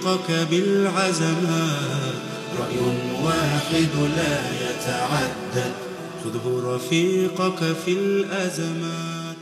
رفيقك بالعزمات، رأي واحد لا يتعدد، خذه رفيقك في الأزمات.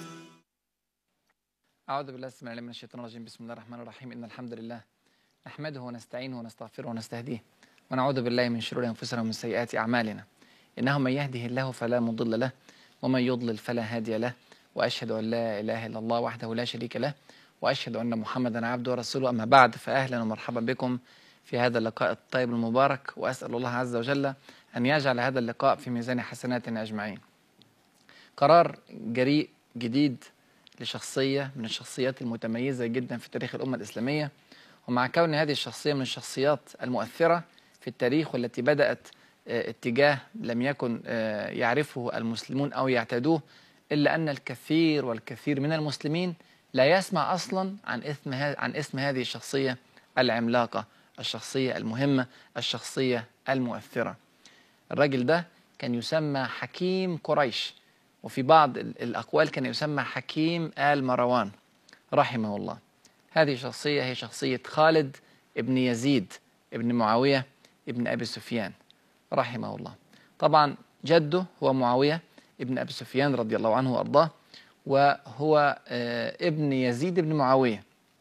أعوذ بالله السميع العليم من الشيطان الرجيم. بسم الله الرحمن الرحيم. إن الحمد لله نحمده ونستعينه ونستغفره ونستهديه، ونعوذ بالله من شرور أنفسنا ومن سيئات أعمالنا. إنه من يهده الله فلا مضل له، ومن يضلل فلا هادي له، وأشهد أن لا إله إلا الله وحده لا شريك له، وأشهد أن محمدا عبده ورسوله. أما بعد، فأهلا ومرحبا بكم في هذا اللقاء الطيب المبارك، وأسأل الله عز وجل أن يجعل هذا اللقاء في ميزان حسناتنا أجمعين. قرار جريء جديد لشخصية من الشخصيات المتميزة جدا في تاريخ الأمة الإسلامية، ومع كون هذه الشخصية من الشخصيات المؤثرة في التاريخ والتي بدأت اتجاه لم يكن يعرفه المسلمون أو يعتادوه، إلا أن الكثير والكثير من المسلمين لا يسمع أصلا عن اسم هذه الشخصية العملاقة، الشخصية المهمة، الشخصية المؤثرة. الرجل ده كان يسمى حكيم قريش، وفي بعض الأقوال كان يسمى حكيم آل مروان رحمه الله. هذه الشخصية هي شخصية خالد ابن يزيد ابن معاوية ابن أبي سفيان رحمه الله. طبعا جده هو معاوية ابن أبي سفيان رضي الله عنه وأرضاه، وهو ابن يزيد ابن معاوية.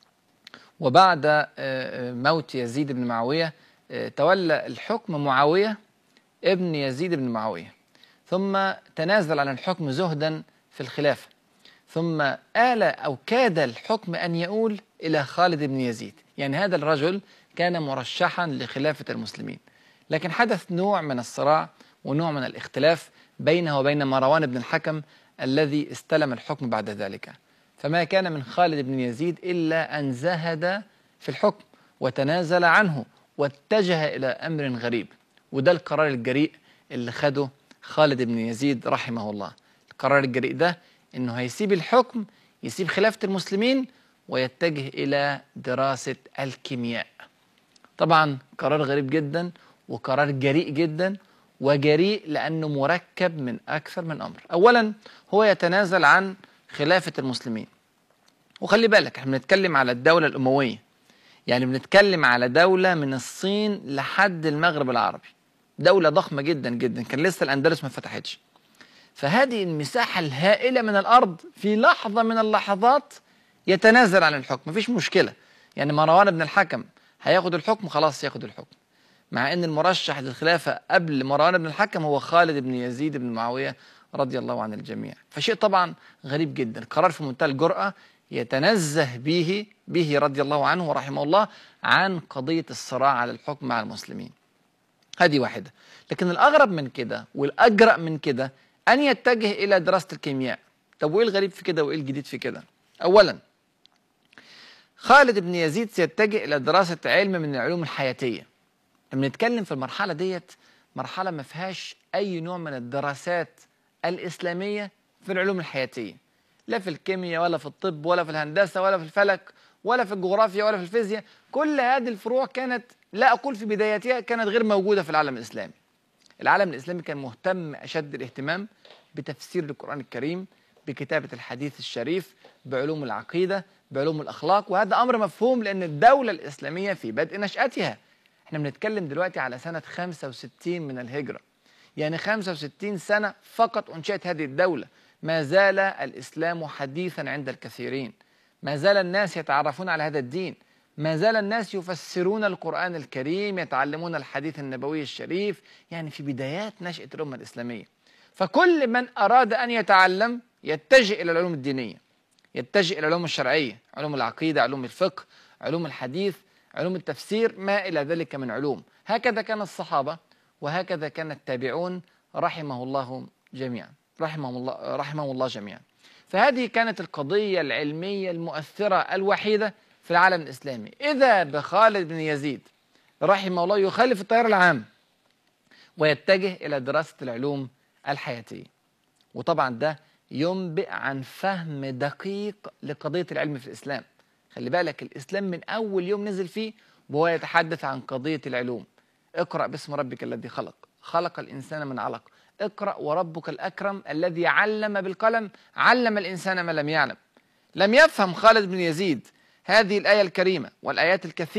وبعد موت يزيد بن معاوية تولى الحكم معاوية ابن يزيد بن معاوية، ثم تنازل عن الحكم زهدا في الخلافة، ثم آل أو كاد الحكم أن يؤول إلى خالد بن يزيد. يعني هذا الرجل كان مرشحا لخلافة المسلمين، لكن حدث نوع من الصراع ونوع من الاختلاف بينه وبين مروان بن الحكم الذي استلم الحكم بعد ذلك. فما كان من خالد بن يزيد إلا أن زهد في الحكم وتنازل عنه واتجه إلى أمر غريب، وده القرار الجريء اللي خده خالد بن يزيد رحمه الله. القرار الجريء ده إنه هيسيب الحكم، يسيب خلافة المسلمين ويتجه إلى دراسة الكيمياء. طبعا قرار غريب جدا وقرار جريء جدا، وجريء لأنه مركب من أكثر من أمر. أولا هو يتنازل عن خلافة المسلمين، وخلي بالك احنا بنتكلم على الدولة الأموية، يعني بنتكلم على دولة من الصين لحد المغرب العربي، دولة ضخمة جدا جدا، كان لسه الأندلس ما فتحتش. فهذه المساحة الهائلة من الأرض في لحظة من اللحظات يتنازل عن الحكم، مفيش مشكلة. يعني مروان بن الحكم هياخد الحكم، خلاص ياخد الحكم، مع أن المرشح للخلافة قبل مروان بن الحكم هو خالد بن يزيد بن معاوية رضي الله عن الجميع. فشيء طبعا غريب جدا، قرار في منتهى الجرأة يتنزه به رضي الله عنه ورحمه الله عن قضية الصراع على الحكم مع المسلمين. هذه واحدة. لكن الأغرب من كده والأجرأ من كده أن يتجه إلى دراسة الكيمياء. طب وإيه الغريب في كده وإيه الجديد في كده؟ أولا خالد بن يزيد سيتجه إلى دراسة علم من العلوم الحياتية. بنتكلم في المرحلة ديت مرحلة ما فيهاش أي نوع من الدراسات الإسلامية في العلوم الحياتية، لا في الكيمياء ولا في الطب ولا في الهندسة ولا في الفلك ولا في الجغرافيا ولا في الفيزياء. كل هذه الفروع كانت، لا أقول في بدايتها، كانت غير موجودة في العالم الإسلامي. العالم الإسلامي كان مهتم أشد الاهتمام بتفسير القرآن الكريم، بكتابة الحديث الشريف، بعلوم العقيدة، بعلوم الأخلاق، وهذا أمر مفهوم لأن الدولة الإسلامية في بدء نشأتها. احنا بنتكلم دلوقتي على سنة 65 من الهجرة، يعني 65 سنة فقط أنشأت هذه الدولة. ما زال الإسلام حديثا عند الكثيرين، ما زال الناس يتعرفون على هذا الدين، ما زال الناس يفسرون القرآن الكريم، يتعلمون الحديث النبوي الشريف، يعني في بدايات نشأة الأمة الإسلامية. فكل من أراد أن يتعلم يتجه إلى العلوم الدينية، يتجه إلى العلوم الشرعية، علوم العقيدة، علوم الفقه، علوم الحديث، علوم التفسير، ما إلى ذلك من علوم. هكذا كان الصحابة وهكذا كان التابعون رحمه الله جميعا، رحمه الله جميعا. فهذه كانت القضية العلمية المؤثرة الوحيدة في العالم الإسلامي. إذا بخالد بن يزيد رحمه الله يخالف التيار العام ويتجه إلى دراسة العلوم الحياتية، وطبعا ده ينبئ عن فهم دقيق لقضية العلم في الإسلام. خلي بالك الإسلام من أول يوم نزل فيه وهو يتحدث عن قضية العلوم. اقرأ باسم ربك الذي خلق، خلق الإنسان من علق، اقرأ وربك الأكرم الذي علم بالقلم، علم الإنسان ما لم يعلم. لم يفهم خالد بن يزيد هذه الآية الكريمة والآيات الكثيرة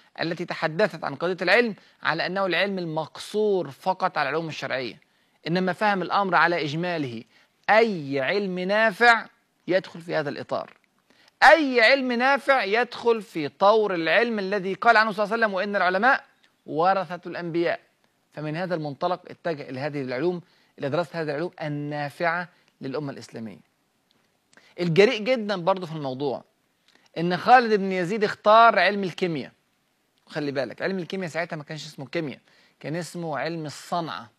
التي تحدثت عن قضية العلم على أنه العلم المقصور فقط على العلوم الشرعية، إنما فهم الأمر على إجماله. أي علم نافع يدخل في هذا الإطار، أي علم نافع يدخل في طور العلم الذي قال عنه صلى الله عليه وسلم: وإن العلماء ورثة الأنبياء. فمن هذا المنطلق اتجه إلى هذه العلوم، إلى دراسة هذه العلوم النافعة للأمة الإسلامية. الجريء جدا برضه في الموضوع إن خالد بن يزيد اختار علم الكيمياء. وخلي بالك، علم الكيمياء ساعتها ما كانش اسمه كيمياء، كان اسمه علم الصنعة،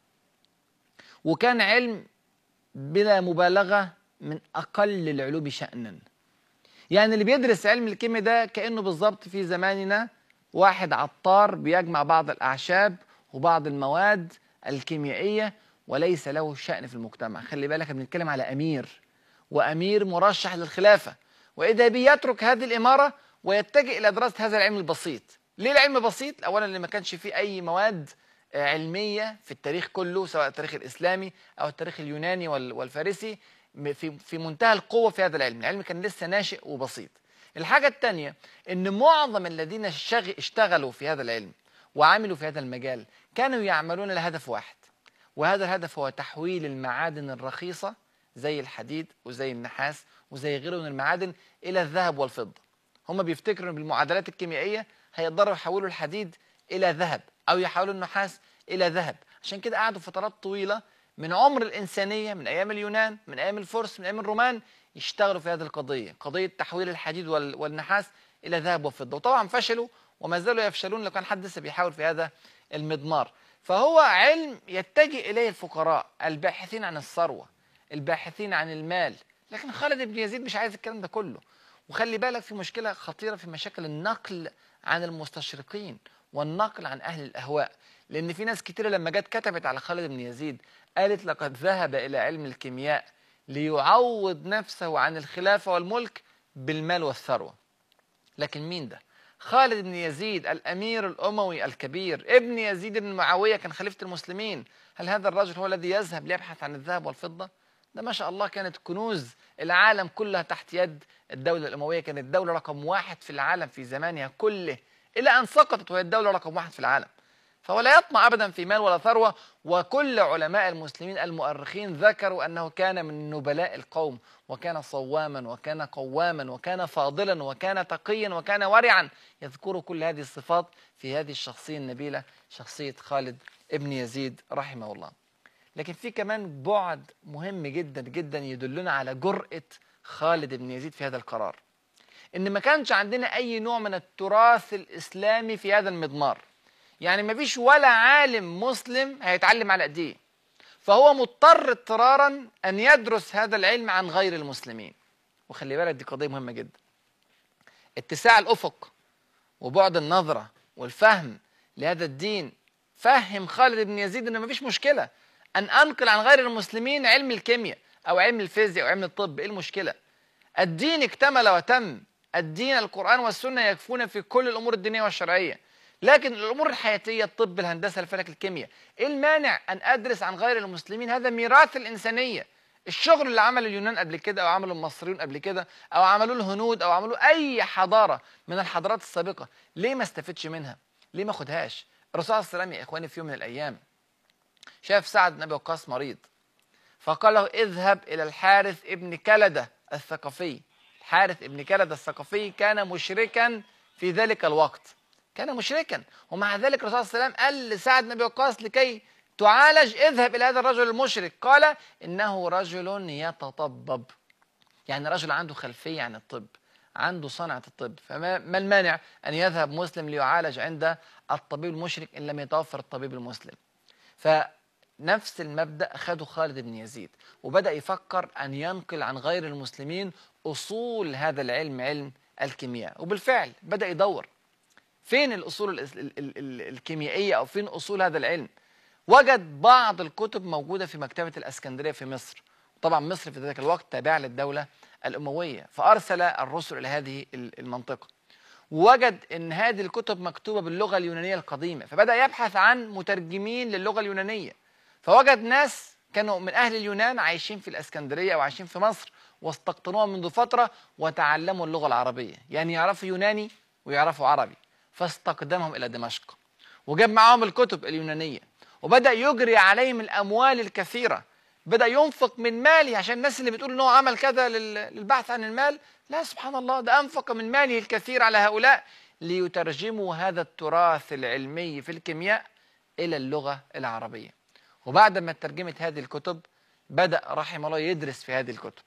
وكان علم بلا مبالغة من أقل العلوم شأنا. يعني اللي بيدرس علم الكيمياء ده كأنه بالظبط في زماننا واحد عطار بيجمع بعض الأعشاب وبعض المواد الكيميائية وليس له شأن في المجتمع. خلي بالك، بنتكلم على أمير، وأمير مرشح للخلافة، وإذا بيترك هذه الإمارة ويتجه إلى دراسة هذا العلم البسيط. ليه العلم بسيط؟ أولا اللي ما كانش فيه أي مواد علمية في التاريخ كله، سواء التاريخ الإسلامي أو التاريخ اليوناني والفارسي، في منتهى القوة في هذا العلم. العلم كان لسه ناشئ وبسيط. الحاجة الثانية إن معظم الذين اشتغلوا في هذا العلم وعملوا في هذا المجال كانوا يعملون لهدف واحد، وهذا الهدف هو تحويل المعادن الرخيصة زي الحديد وزي النحاس وزي غيره من المعادن إلى الذهب والفضة. هم بيفتكروا إن بالمعادلات الكيميائية هيقدروا يحولوا الحديد إلى ذهب أو يحولوا النحاس إلى ذهب. عشان كده قعدوا فترات طويلة من عمر الإنسانية، من أيام اليونان، من أيام الفرس، من أيام الرومان، يشتغلوا في هذه القضية، قضية تحويل الحديد والنحاس إلى ذهب وفضة. وطبعا فشلوا وما زالوا يفشلون لو كان حد لسه بيحاول في هذا المضمار. فهو علم يتجه إليه الفقراء الباحثين عن الثروة، الباحثين عن المال. لكن خالد بن يزيد مش عايز الكلام ده كله. وخلي بالك، في مشكلة خطيرة في مشاكل النقل عن المستشرقين والنقل عن أهل الأهواء. لأن في ناس كتيرة لما جت كتبت على خالد بن يزيد قالت لقد ذهب إلى علم الكيمياء ليعوض نفسه عن الخلافة والملك بالمال والثروة. لكن مين ده؟ خالد بن يزيد الأمير الأموي الكبير، ابن يزيد بن معاوية، كان خليفة المسلمين. هل هذا الرجل هو الذي يذهب ليبحث عن الذهب والفضة؟ ده ما شاء الله كانت كنوز العالم كلها تحت يد الدولة الأموية. كانت الدولة رقم 1 في العالم في زمانها كله، إلى أن سقطت وهي الدولة رقم 1 في العالم. فهو لا يطمع أبدا في مال ولا ثروة. وكل علماء المسلمين المؤرخين ذكروا أنه كان من نبلاء القوم، وكان صواما وكان قواما وكان فاضلا وكان تقيا وكان ورعا. يذكروا كل هذه الصفات في هذه الشخصية النبيلة، شخصية خالد ابن يزيد رحمه الله. لكن في كمان بعد مهم جدا جدا يدلنا على جرأة خالد بن يزيد في هذا القرار، إن ما كانش عندنا أي نوع من التراث الإسلامي في هذا المضمار. يعني ما فيش ولا عالم مسلم هيتعلم على ايديه، فهو مضطر اضطرارا أن يدرس هذا العلم عن غير المسلمين. وخلي بالك، دي قضية مهمة جدا. اتساع الأفق وبعد النظرة والفهم لهذا الدين فهم خالد بن يزيد أن ما فيش مشكلة أن أنقل عن غير المسلمين علم الكيمياء أو علم الفيزياء أو علم الطب. إيه المشكلة؟ الدين اكتمل وتم. الدين القرآن والسنة يكفون في كل الأمور الدينية والشرعية. لكن الأمور الحياتية، الطب، الهندسة، الفلك، الكيمياء، إيه المانع أن أدرس عن غير المسلمين؟ هذا ميراث الإنسانية. الشغل اللي عمله اليونان قبل كده أو عمله المصريون قبل كده أو عملوه الهنود أو عملوه أي حضارة من الحضارات السابقة، ليه ما استفدش منها؟ ليه ما خدهاش؟ الرسول عليه السلام يا إخواني في يوم من الأيام شاف سعد بن أبي وقاص مريض، فقال له: اذهب إلى الحارث ابن كلدة الثقفي. الحارث ابن كلدة الثقفي كان مشركا في ذلك الوقت، كان مشركا، ومع ذلك الرسول صلى الله عليه وسلم قال لسعد بن أبي وقاص لكي تعالج: اذهب إلى هذا الرجل المشرك. قال: إنه رجل يتطبب، يعني رجل عنده خلفية عن الطب، عنده صنعة الطب. فما المانع أن يذهب مسلم ليعالج عند الطبيب المشرك إن لم يتوفر الطبيب المسلم؟ فنفس المبدأ أخذه خالد بن يزيد، وبدأ يفكر أن ينقل عن غير المسلمين أصول هذا العلم، علم الكيمياء. وبالفعل بدأ يدور فين الأصول الكيميائية أو فين أصول هذا العلم. وجد بعض الكتب موجودة في مكتبة الإسكندرية في مصر. طبعا مصر في ذلك الوقت تابعة للدولة الأموية، فأرسل الرسل إلى هذه المنطقة. وجد أن هذه الكتب مكتوبة باللغة اليونانية القديمة، فبدأ يبحث عن مترجمين للغة اليونانية، فوجد ناس كانوا من أهل اليونان عايشين في الإسكندرية أو عايشين في مصر، واستقطنوها منذ فترة وتعلموا اللغة العربية، يعني يعرفوا يوناني ويعرفوا عربي. فاستقدمهم إلى دمشق، وجاب معاهم الكتب اليونانية، وبدأ يجري عليهم الأموال الكثيرة، بدأ ينفق من ماله. عشان الناس اللي بتقول إن هو عمل كذا للبحث عن المال، لا، سبحان الله، ده أنفق من ماله الكثير على هؤلاء ليترجموا هذا التراث العلمي في الكيمياء إلى اللغة العربية. وبعد ما ترجمت هذه الكتب بدأ رحمه الله يدرس في هذه الكتب،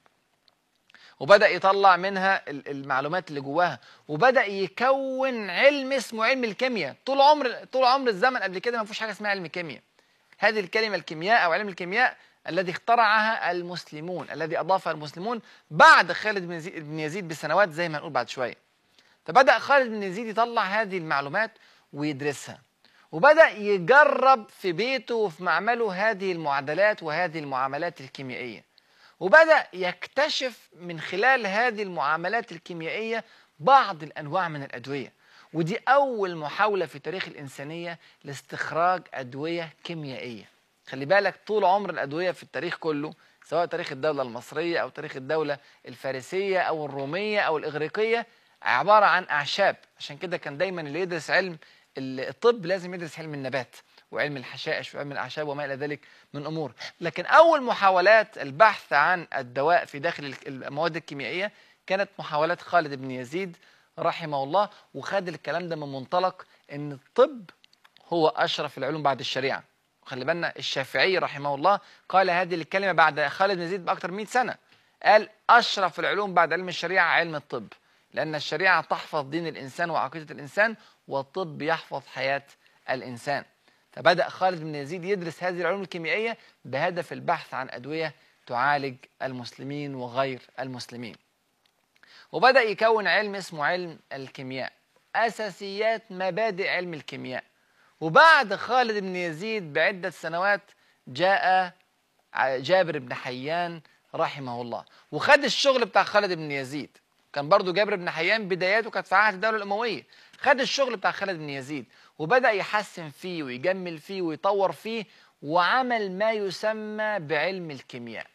وبدأ يطلع منها المعلومات اللي جواها، وبدأ يكون علم اسمه علم الكيمياء. طول عمر الزمن قبل كده ما فيش حاجة اسمها علم كيمياء. هذه الكلمة الكيمياء أو علم الكيمياء الذي اخترعها المسلمون، الذي أضافها المسلمون بعد خالد بن يزيد بسنوات زي ما هنقول بعد شوية. فبدأ خالد بن يزيد يطلع هذه المعلومات ويدرسها، وبدأ يجرب في بيته وفي معمله هذه المعادلات وهذه المعاملات الكيميائية، وبدأ يكتشف من خلال هذه المعاملات الكيميائية بعض الأنواع من الأدوية. ودي أول محاولة في تاريخ الإنسانية لاستخراج أدوية كيميائية. خلي بالك، طول عمر الأدوية في التاريخ كله، سواء تاريخ الدولة المصرية أو تاريخ الدولة الفارسية أو الرومية أو الإغريقية، عبارة عن أعشاب. عشان كده كان دايما اللي يدرس علم الطب لازم يدرس علم النبات وعلم الحشائش وعلم الأعشاب وما إلى ذلك من أمور. لكن أول محاولات البحث عن الدواء في داخل المواد الكيميائية كانت محاولات خالد بن يزيد رحمه الله، وخد الكلام ده من منطلق أن الطب هو أشرف العلوم بعد الشريعة. خلي بالنا، الشافعي رحمه الله قال هذه الكلمة بعد خالد بن يزيد بأكثر من 100 سنة، قال أشرف العلوم بعد علم الشريعة علم الطب، لأن الشريعة تحفظ دين الإنسان وعقيدة الإنسان، والطب يحفظ حياة الإنسان. فبدأ خالد بن يزيد يدرس هذه العلوم الكيميائية بهدف البحث عن أدوية تعالج المسلمين وغير المسلمين. وبدأ يكون علم اسمه علم الكيمياء، أساسيات مبادئ علم الكيمياء. وبعد خالد بن يزيد بعدة سنوات جاء جابر بن حيان رحمه الله، وخد الشغل بتاع خالد بن يزيد. كان برضو جابر بن حيان بداياته كانت في عهد الدولة الأموية، خد الشغل بتاع خالد بن يزيد وبدأ يحسن فيه ويجمل فيه ويطور فيه، وعمل ما يسمى بعلم الكيمياء.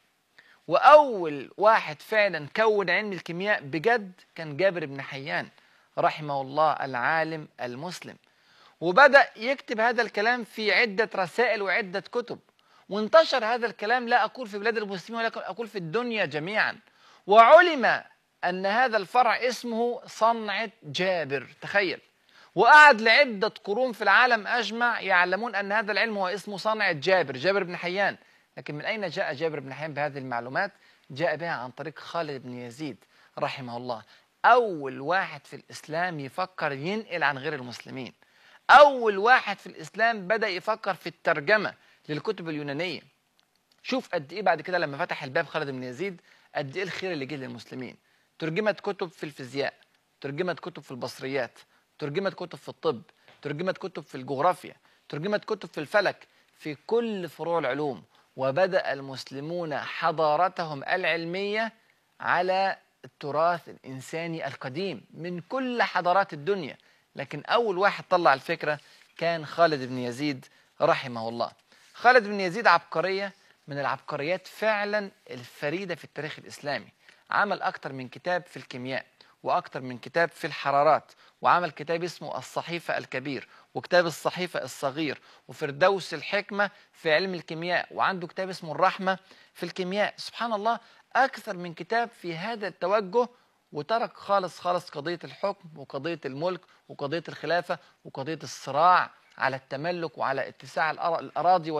وأول واحد فعلا كون علم الكيمياء بجد كان جابر بن حيان رحمه الله، العالم المسلم. وبدأ يكتب هذا الكلام في عدة رسائل وعدة كتب، وانتشر هذا الكلام، لا أقول في بلاد المسلمين ولكن أقول في الدنيا جميعا. وعلم أن هذا الفرع اسمه صنعة جابر، تخيل. وقعد لعدة قرون في العالم أجمع يعلمون أن هذا العلم هو اسمه صنعة جابر بن حيان. لكن من أين جاء جابر بن حيان بهذه المعلومات؟ جاء بها عن طريق خالد بن يزيد رحمه الله، أول واحد في الإسلام يفكر ينقل عن غير المسلمين، أول واحد في الإسلام بدأ يفكر في الترجمة للكتب اليونانية. شوف قد إيه بعد كده لما فتح الباب خالد بن يزيد، قد إيه الخير اللي جه للمسلمين. ترجمت كتب في الفيزياء، ترجمت كتب في البصريات، ترجمت كتب في الطب، ترجمت كتب في الجغرافيا، ترجمت كتب في الفلك، في كل فروع العلوم. وبدأ المسلمون حضارتهم العلمية على التراث الإنساني القديم من كل حضارات الدنيا. لكن أول واحد طلع الفكرة كان خالد بن يزيد رحمه الله. خالد بن يزيد عبقرية من العبقريات فعلا الفريدة في التاريخ الإسلامي. عمل أكتر من كتاب في الكيمياء، وأكتر من كتاب في الحرارات، وعمل كتاب اسمه الصحيفة الكبير، وكتاب الصحيفة الصغير، وفردوس الحكمة في علم الكيمياء، وعنده كتاب اسمه الرحمة في الكيمياء. سبحان الله، أكثر من كتاب في هذا التوجه، وترك خالص قضية الحكم وقضية الملك وقضية الخلافة وقضية الصراع على التملك وعلى اتساع الأراضي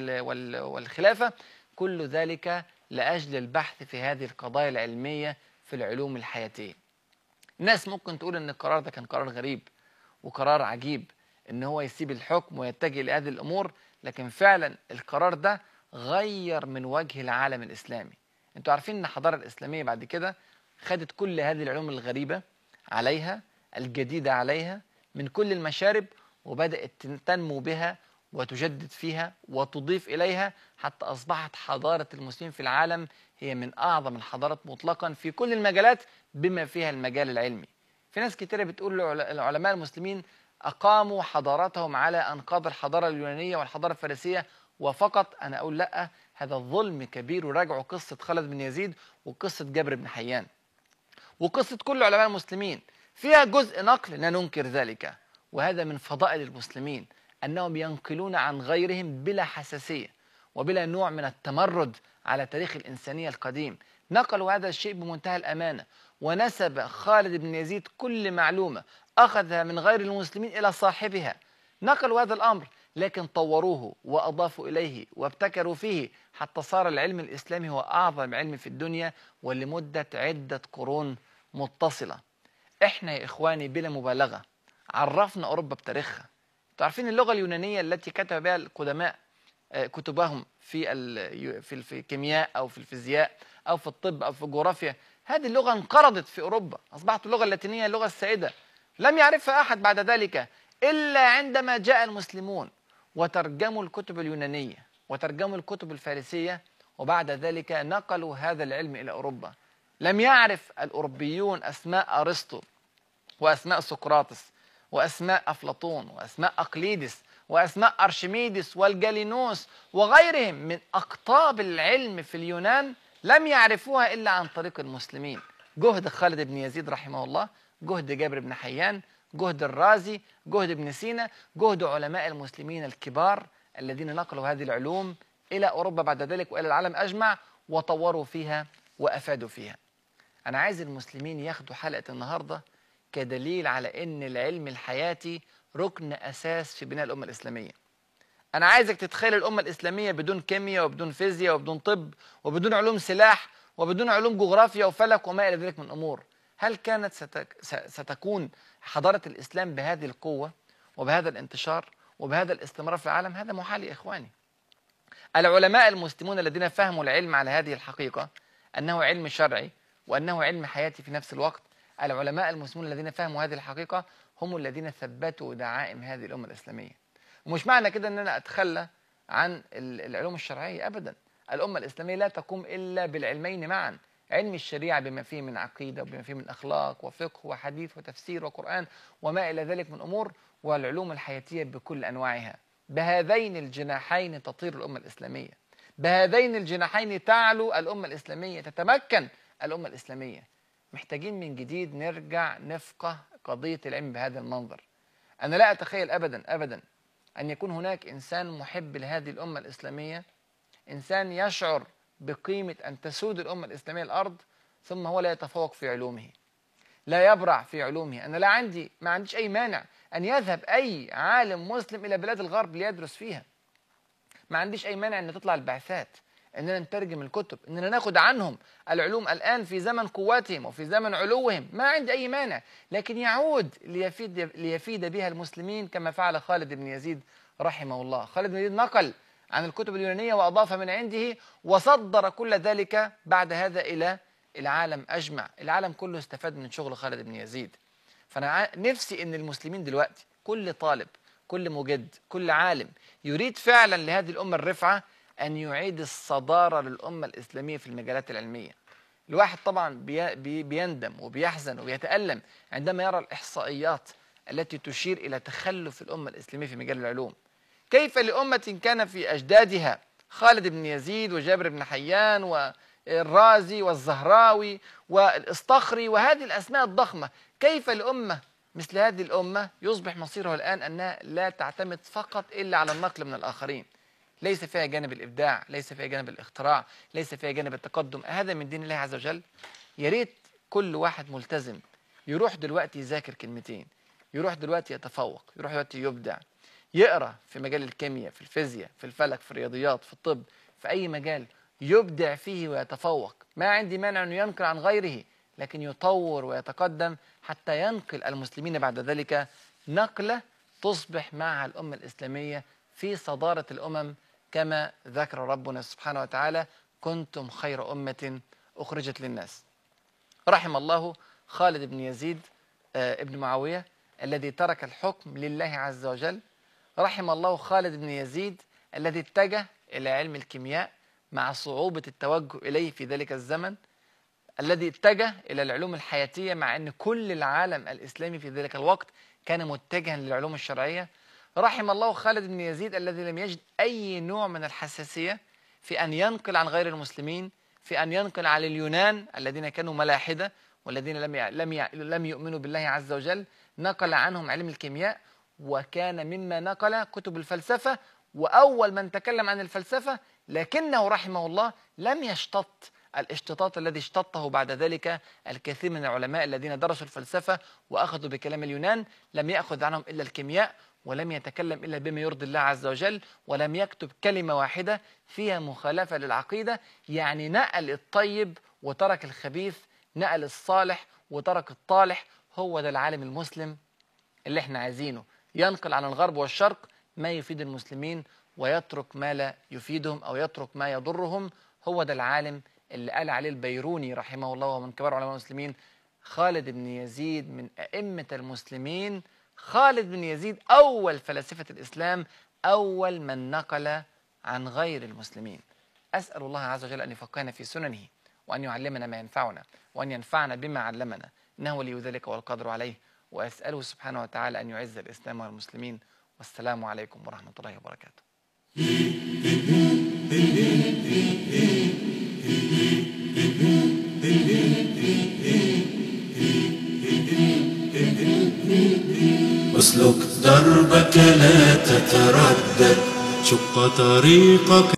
والخلافة، كل ذلك لأجل البحث في هذه القضايا العلمية في العلوم الحياتية. الناس ممكن تقول ان القرار ده كان قرار غريب وقرار عجيب، ان هو يسيب الحكم ويتجه لهذه الامور، لكن فعلا القرار ده غير من وجه العالم الاسلامي. انتوا عارفين ان الحضاره الاسلاميه بعد كده خدت كل هذه العلوم الغريبه عليها، الجديده عليها، من كل المشارب، وبدات تنمو بها وتجدد فيها وتضيف اليها، حتى اصبحت حضاره المسلمين في العالم هي من اعظم الحضارات مطلقا في كل المجالات بما فيها المجال العلمي. في ناس كتيرة بتقول العلماء المسلمين أقاموا حضاراتهم على أنقاض الحضارة اليونانية والحضارة الفارسية وفقط. أنا أقول لأ، هذا الظلم كبير. وراجعوا قصة خالد بن يزيد وقصة جابر بن حيان وقصة كل علماء المسلمين، فيها جزء نقل لا ننكر ذلك، وهذا من فضائل المسلمين أنهم ينقلون عن غيرهم بلا حساسية وبلا نوع من التمرد على تاريخ الإنسانية القديم. نقلوا هذا الشيء بمنتهى الأمانة، ونسب خالد بن يزيد كل معلومة أخذها من غير المسلمين إلى صاحبها. نقلوا هذا الأمر لكن طوروه وأضافوا إليه وابتكروا فيه حتى صار العلم الإسلامي هو أعظم علم في الدنيا ولمدة عدة قرون متصلة. إحنا يا إخواني بلا مبالغة عرفنا أوروبا بتاريخها. تعرفين اللغة اليونانية التي كتب بها القدماء كتبهم في الكيمياء أو في الفيزياء أو في الطب أو في الجغرافيا، هذه اللغة انقرضت في أوروبا، أصبحت اللغة اللاتينية اللغة السائدة، لم يعرفها أحد بعد ذلك إلا عندما جاء المسلمون وترجموا الكتب اليونانية وترجموا الكتب الفارسية، وبعد ذلك نقلوا هذا العلم إلى أوروبا. لم يعرف الأوروبيون أسماء أرسطو وأسماء سقراطس وأسماء أفلاطون وأسماء أقليدس وأسماء أرشميدس والجالينوس وغيرهم من أقطاب العلم في اليونان، لم يعرفوها إلا عن طريق المسلمين. جهد خالد بن يزيد رحمه الله، جهد جابر بن حيان، جهد الرازي، جهد ابن سينا، جهد علماء المسلمين الكبار الذين نقلوا هذه العلوم إلى أوروبا بعد ذلك وإلى العالم أجمع وطوروا فيها وأفادوا فيها. أنا عايز المسلمين ياخدوا حلقة النهاردة كدليل على أن العلم الحياتي ركن أساس في بناء الأمة الإسلامية. أنا عايزك تتخيل الأمة الإسلامية بدون كيمياء وبدون فيزياء وبدون طب وبدون علوم سلاح وبدون علوم جغرافيا وفلك وما إلى ذلك من أمور. هل كانت ستكون حضارة الإسلام بهذه القوة وبهذا الانتشار وبهذا الاستمرار في العالم؟ هذا محال يا إخواني. العلماء المسلمون الذين فهموا العلم على هذه الحقيقة أنه علم شرعي وأنه علم حياتي في نفس الوقت، العلماء المسلمون الذين فهموا هذه الحقيقة هم الذين ثبتوا دعائم هذه الأمة الإسلامية. ومش معنى كده أن أنا أتخلى عن العلوم الشرعية أبدا. الأمة الإسلامية لا تقوم إلا بالعلمين معا، علم الشريعة بما فيه من عقيدة وبما فيه من أخلاق وفقه وحديث وتفسير وقرآن وما إلى ذلك من أمور، والعلوم الحياتية بكل أنواعها. بهذين الجناحين تطير الأمة الإسلامية، بهذين الجناحين تعلو الأمة الإسلامية، تتمكن الأمة الإسلامية. محتاجين من جديد نرجع نفقه قضية العلم بهذا المنظر. أنا لا أتخيل أبدا أبدا أن يكون هناك إنسان محب لهذه الأمة الإسلامية، إنسان يشعر بقيمة أن تسود الأمة الإسلامية الأرض ثم هو لا يتفوق في علومه، لا يبرع في علومه. أنا ما عنديش أي مانع أن يذهب أي عالم مسلم إلى بلاد الغرب ليدرس فيها. ما عنديش أي مانع أن تطلع البعثات، أننا نترجم الكتب، أننا ناخد عنهم العلوم الآن في زمن قوتهم وفي زمن علوهم، ما عندي أي مانع، لكن يعود ليفيد بها المسلمين كما فعل خالد بن يزيد رحمه الله. خالد بن يزيد نقل عن الكتب اليونانية وأضاف من عنده وصدر كل ذلك بعد هذا إلى العالم أجمع. العالم كله استفاد من شغل خالد بن يزيد. فأنا نفسي أن المسلمين دلوقتي كل طالب، كل مجد، كل عالم يريد فعلا لهذه الأمة الرفعة أن يعيد الصدارة للأمة الإسلامية في المجالات العلمية. الواحد طبعا بيندم وبيحزن وبيتألم عندما يرى الإحصائيات التي تشير إلى تخلف الأمة الإسلامية في مجال العلوم. كيف لأمة كان في أجدادها خالد بن يزيد وجابر بن حيان والرازي والزهراوي والإسطخري وهذه الأسماء الضخمة، كيف لأمة مثل هذه الأمة يصبح مصيرها الآن أنها لا تعتمد فقط إلا على النقل من الآخرين؟ ليس فيها جانب الإبداع، ليس فيها جانب الاختراع، ليس فيها جانب التقدم. هذا من دين الله عز وجل؟ يا ريت كل واحد ملتزم يروح دلوقتي يذاكر كلمتين، يروح دلوقتي يتفوق، يروح دلوقتي يبدع، يقرأ في مجال الكيمياء، في الفيزياء، في الفلك، في الرياضيات، في الطب، في أي مجال يبدع فيه ويتفوق. ما عندي مانع أنه ينقل عن غيره، لكن يطور ويتقدم حتى ينقل المسلمين بعد ذلك نقلة تصبح مع الأمة الإسلامية في صدارة الأمم كما ذكر ربنا سبحانه وتعالى: كنتم خير أمة أخرجت للناس. رحم الله خالد بن يزيد ابن معاوية الذي ترك الحكم لله عز وجل. رحم الله خالد بن يزيد الذي اتجه إلى علم الكيمياء مع صعوبة التوجه إليه في ذلك الزمن، الذي اتجه إلى العلوم الحياتية مع أن كل العالم الإسلامي في ذلك الوقت كان متجها للعلوم الشرعية. رحم الله خالد بن يزيد الذي لم يجد أي نوع من الحساسية في أن ينقل عن غير المسلمين، في أن ينقل عن اليونان الذين كانوا ملاحدة والذين لم يؤمنوا بالله عز وجل، نقل عنهم علم الكيمياء وكان مما نقل كتب الفلسفة، وأول من تكلم عن الفلسفة، لكنه رحمه الله لم يشتط الاشتطاط الذي اشتطه بعد ذلك الكثير من العلماء الذين درسوا الفلسفة وأخذوا بكلام اليونان. لم يأخذ عنهم إلا الكيمياء، ولم يتكلم إلا بما يرضي الله عز وجل، ولم يكتب كلمة واحدة فيها مخالفة للعقيدة. يعني نقل الطيب وترك الخبيث، نقل الصالح وترك الطالح. هو ده العالم المسلم اللي احنا عايزينه، ينقل عن الغرب والشرق ما يفيد المسلمين ويترك ما لا يفيدهم أو يترك ما يضرهم. هو ده العالم اللي قال عليه البيروني رحمه الله ومن كبار علماء المسلمين: خالد بن يزيد من أئمة المسلمين. خالد بن يزيد أول فلاسفة الإسلام، أول من نقل عن غير المسلمين. أسأل الله عز وجل أن يفقهنا في سننه، وأن يعلمنا ما ينفعنا، وأن ينفعنا بما علمنا، إنه ولي ذلك والقادر عليه. وأسأله سبحانه وتعالى أن يعز الإسلام والمسلمين. والسلام عليكم ورحمة الله وبركاته. اسلك دربك لا تتردد، شق طريقك